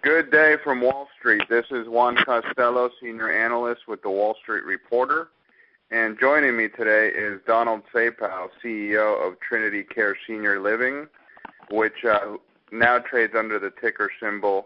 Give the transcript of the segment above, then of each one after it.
Good day from Wall Street. This is Juan Costello, Senior Analyst with the Wall Street Reporter. And joining me today is Donald Sapow, CEO of Trinity Care Senior Living, which now trades under the ticker symbol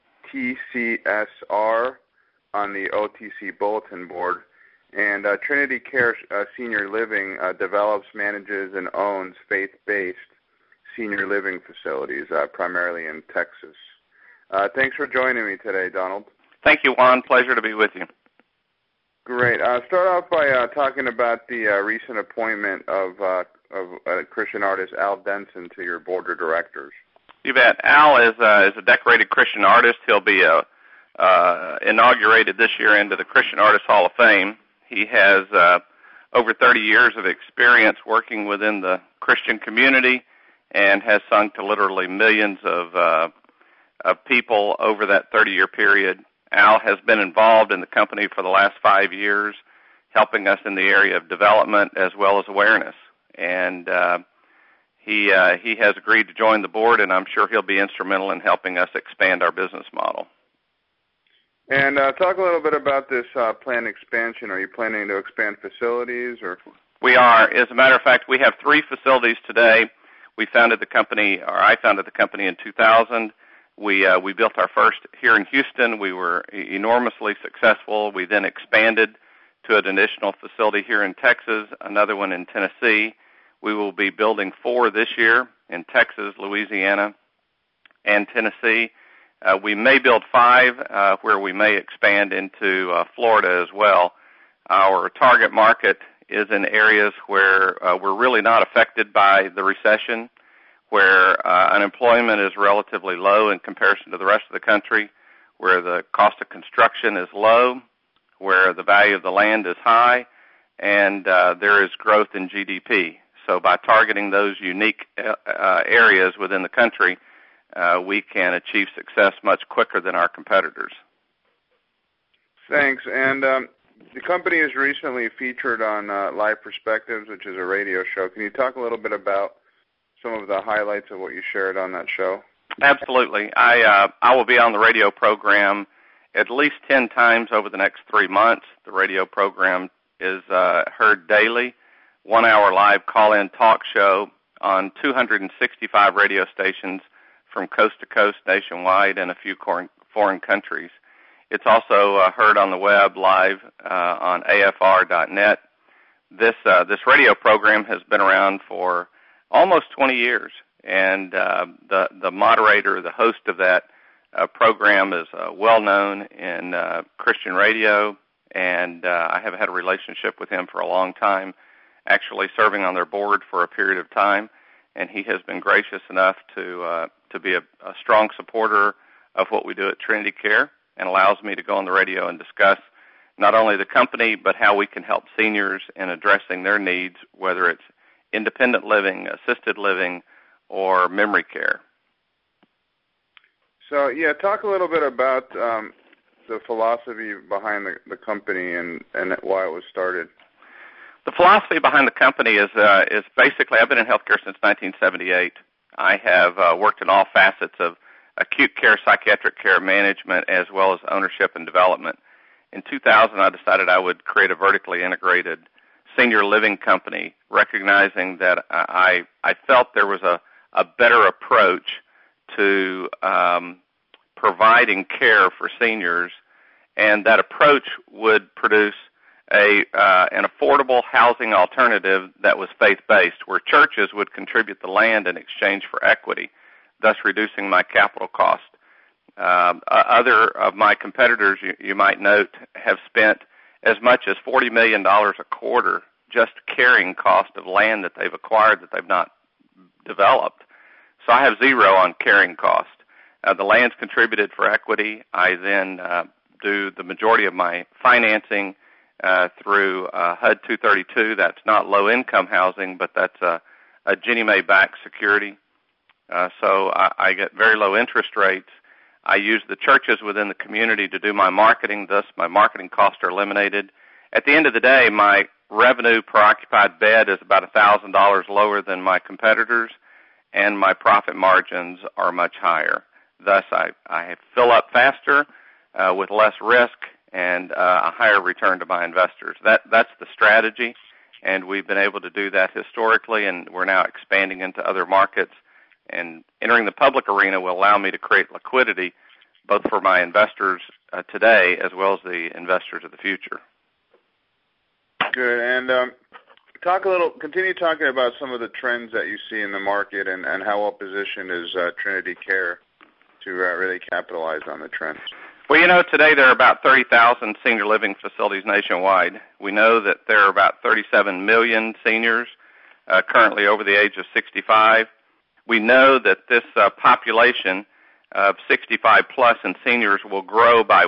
TCSR on the OTC Bulletin Board. And Trinity Care Senior Living develops, manages, and owns faith-based senior living facilities, primarily in Texas. Thanks for joining me today, Donald. Thank you, Juan. Pleasure to be with you. Great. Start off by talking about the recent appointment of Christian artist Al Denson to your board of directors. You bet. Al is a decorated Christian artist. He'll be inaugurated this year into the Christian Artist Hall of Fame. He has over 30 years of experience working within the Christian community and has sung to literally millions of people over that 30-year period. Al has been involved in the company for the last 5 years, helping us in the area of development as well as awareness. And he has agreed to join the board, and I'm sure he'll be instrumental in helping us expand our business model. And talk a little bit about this planned expansion. Are you planning to expand facilities? Or? We are. As a matter of fact, we have 3 facilities today. I founded the company in 2000. We built our first here in Houston. We were enormously successful. We then expanded to an additional facility here in Texas, another one in Tennessee. We will be building 4 this year in Texas, Louisiana, and Tennessee. We may build 5 where we may expand into Florida as well. Our target market is in areas where we're really not affected by the recession, where unemployment is relatively low in comparison to the rest of the country, where the cost of construction is low, where the value of the land is high, and there is growth in GDP. So by targeting those unique areas within the country, we can achieve success much quicker than our competitors. Thanks. And the company has recently featured on Live Perspectives, which is a radio show. Can you talk a little bit about some of the highlights of what you shared on that show? Absolutely. I will be on the radio program at least 10 times over the next 3 months. The radio program is heard daily, 1-hour live call-in talk show on 265 radio stations from coast to coast nationwide and a few foreign countries. It's also heard on the web live on afr.net. This radio program has been around for almost 20 years, and the moderator, the host of that program is well-known in Christian radio, and I have had a relationship with him for a long time, actually serving on their board for a period of time, and he has been gracious enough to be a strong supporter of what we do at Trinity Care and allows me to go on the radio and discuss not only the company but how we can help seniors in addressing their needs, whether it's independent living, assisted living, or memory care. So, yeah, talk a little bit about the philosophy behind the company and why it was started. The philosophy behind the company is basically, I've been in healthcare since 1978. I have worked in all facets of acute care, psychiatric care management, as well as ownership and development. In 2000, I decided I would create a vertically integrated senior living company, recognizing that I felt there was a better approach to providing care for seniors, and that approach would produce an affordable housing alternative that was faith-based, where churches would contribute the land in exchange for equity, thus reducing my capital cost. Other of my competitors, you might note, have spent as much as $40 million a quarter just carrying cost of land that they've acquired that they've not developed. So I have zero on carrying cost. The land's contributed for equity. I then do the majority of my financing through HUD 232. That's not low-income housing, but that's a Ginnie Mae-backed security. So I get very low interest rates. I use the churches within the community to do my marketing, thus my marketing costs are eliminated. At the end of the day, my revenue per occupied bed is about $1,000 lower than my competitors, and my profit margins are much higher. Thus, I fill up faster with less risk and a higher return to my investors. That's the strategy, and we've been able to do that historically, and we're now expanding into other markets. And entering the public arena will allow me to create liquidity both for my investors today as well as the investors of the future. Good. And continue talking about some of the trends that you see in the market and how well positioned is Trinity Care to really capitalize on the trends. Well, today there are about 30,000 senior living facilities nationwide. We know that there are about 37 million seniors currently over the age of 65. We know that this population of 65 plus and seniors will grow by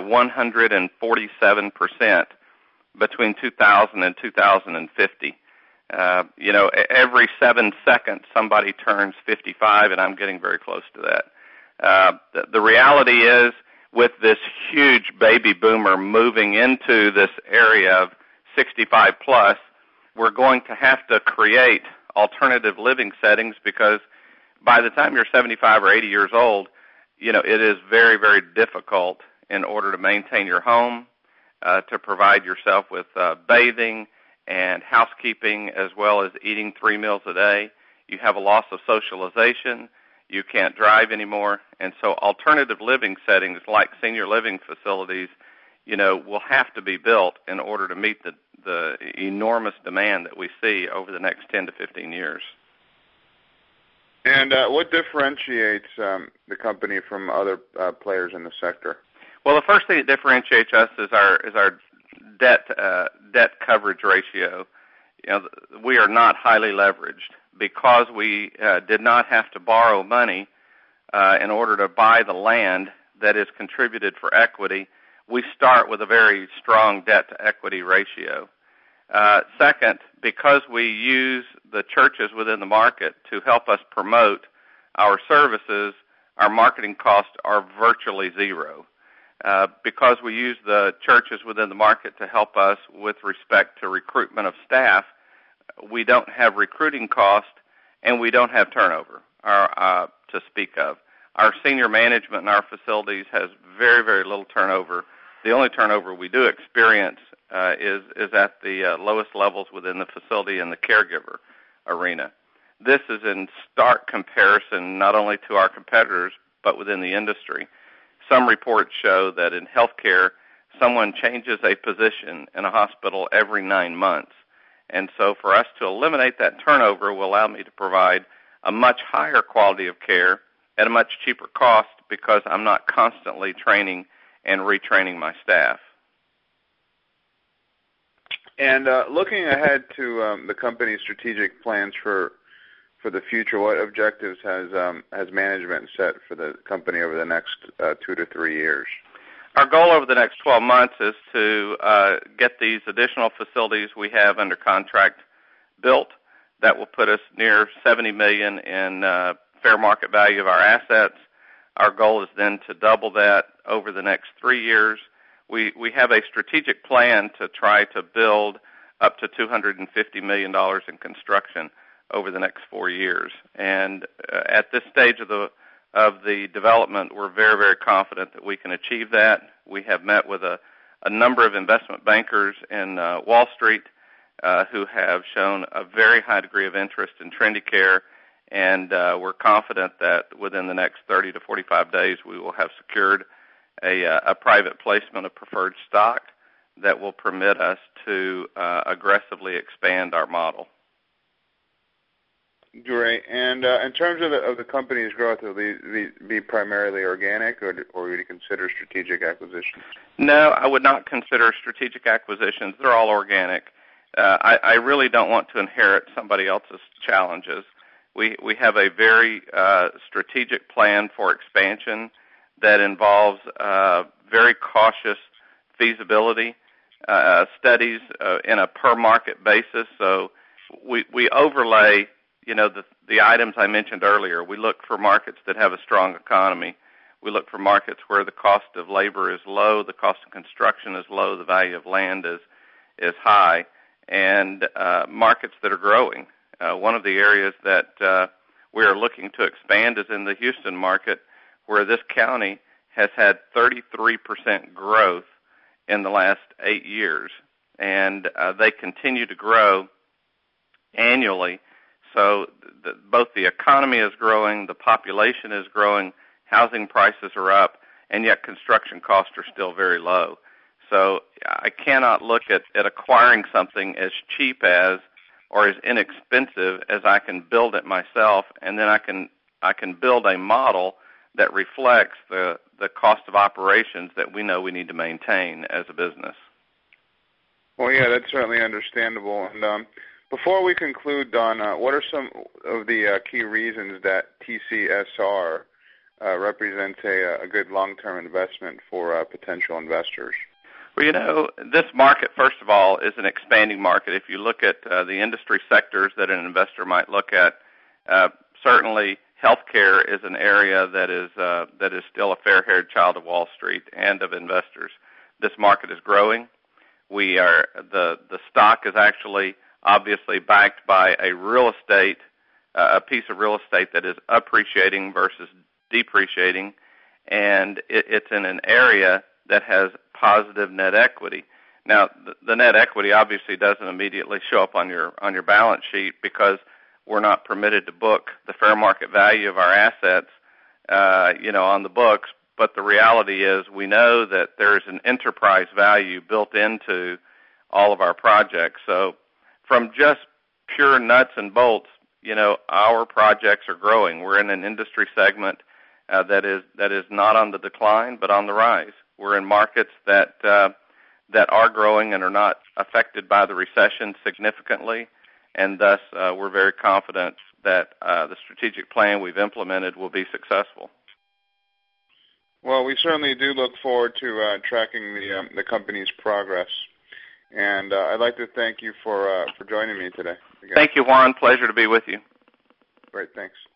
147% between 2000 and 2050. Every 7 seconds somebody turns 55, and I'm getting very close to that. The reality is, with this huge baby boomer moving into this area of 65 plus, we're going to have to create alternative living settings because by the time you're 75 or 80 years old, it is very, very difficult in order to maintain your home, to provide yourself with bathing and housekeeping as well as eating 3 meals a day. You have a loss of socialization. You can't drive anymore. And so alternative living settings like senior living facilities, will have to be built in order to meet the enormous demand that we see over the next 10 to 15 years. And what differentiates the company from other players in the sector? Well, the first thing that differentiates us is our debt coverage ratio. We are not highly leveraged because we did not have to borrow money in order to buy the land that is contributed for equity. We start with a very strong debt to equity ratio. Second, because we use the churches within the market to help us promote our services, our marketing costs are virtually zero. Because we use the churches within the market to help us with respect to recruitment of staff, we don't have recruiting cost and we don't have turnover to speak of. Our senior management in our facilities has very, very little turnover. The only turnover we do experience is at the lowest levels within the facility and the caregiver arena. This is in stark comparison not only to our competitors, but within the industry. Some reports show that in healthcare, someone changes a position in a hospital every 9 months. And so for us to eliminate that turnover will allow me to provide a much higher quality of care at a much cheaper cost because I'm not constantly training and retraining my staff. And looking ahead to the company's strategic plans for the future, what objectives has management set for the company over the next 2 to 3 years? Our goal over the next 12 months is to get these additional facilities we have under contract built. That will put us near $70 million in fair market value of our assets. Our goal is then to double that over the next 3 years. We have a strategic plan to try to build up to $250 million in construction over the next 4 years. And at this stage of the development, we're very, very confident that we can achieve that. We have met with a number of investment bankers in Wall Street who have shown a very high degree of interest in Trinity Care, and we're confident that within the next 30 to 45 days we will have secured a private placement of preferred stock that will permit us to aggressively expand our model. Great. And in terms of the company's growth, will it be primarily organic, or would you consider strategic acquisitions? No, I would not consider strategic acquisitions. They're all organic. I really don't want to inherit somebody else's challenges. We have a very strategic plan for expansion that involves very cautious feasibility studies in a per-market basis. So we overlay the items I mentioned earlier. We look for markets that have a strong economy. We look for markets where the cost of labor is low, the cost of construction is low, the value of land is high, and markets that are growing. One of the areas that we are looking to expand is in the Houston market, where this county has had 33% growth in the last 8 years, and they continue to grow annually. So both the economy is growing, the population is growing, housing prices are up, and yet construction costs are still very low. So I cannot look at acquiring something as cheap as or as inexpensive as I can build it myself, and then I can build a model that reflects the cost of operations that we know we need to maintain as a business. Well, yeah, that's certainly understandable. And before we conclude, Don, what are some of the key reasons that TCSR represents a good long-term investment for potential investors? Well, this market, first of all, is an expanding market. If you look at the industry sectors that an investor might look at, certainly healthcare is an area that is still a fair-haired child of Wall Street and of investors. This market is growing. The stock is actually obviously backed by a piece of real estate that is appreciating versus depreciating, and it's in an area that has positive net equity. Now, the net equity obviously doesn't immediately show up on your balance sheet because we're not permitted to book the fair market value of our assets, on the books. But the reality is we know that there's an enterprise value built into all of our projects. So from just pure nuts and bolts, our projects are growing. We're in an industry segment that is not on the decline but on the rise. We're in markets that are growing and are not affected by the recession significantly, and thus we're very confident that the strategic plan we've implemented will be successful. Well, we certainly do look forward to tracking the company's progress, and I'd like to thank you for joining me today. Again. Thank you, Juan. Pleasure to be with you. Great, thanks.